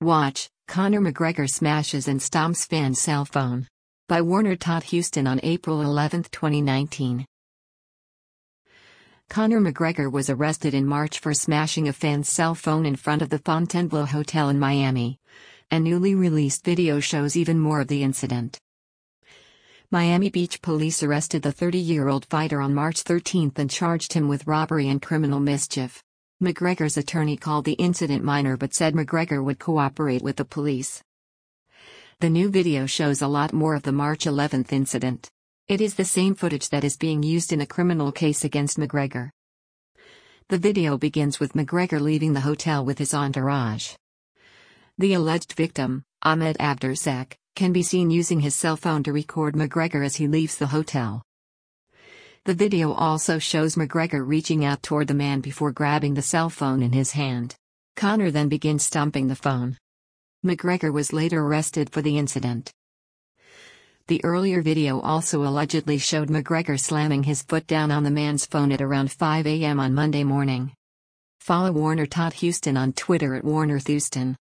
Watch, Conor McGregor smashes and stomps fan's cell phone. By Warner Todd Houston on April 11, 2019. Conor McGregor was arrested in March for smashing a fan's cell phone in front of the Fontainebleau Hotel in Miami. A newly released video shows even more of the incident. Miami Beach police arrested the 30-year-old fighter on March 13 and charged him with robbery and criminal mischief. McGregor's attorney called the incident minor but said McGregor would cooperate with the police. The new video shows a lot more of the March 11 incident. It is the same footage that is being used in a criminal case against McGregor. The video begins with McGregor leaving the hotel with his entourage. The alleged victim, Ahmed Abdurzak, can be seen using his cell phone to record McGregor as he leaves the hotel. The video also shows McGregor reaching out toward the man before grabbing the cell phone in his hand. Conor then begins stomping the phone. McGregor was later arrested for the incident. The earlier video also allegedly showed McGregor slamming his foot down on the man's phone at around 5 a.m. on Monday morning. Follow Warner Todd Houston on Twitter at WarnerThouston.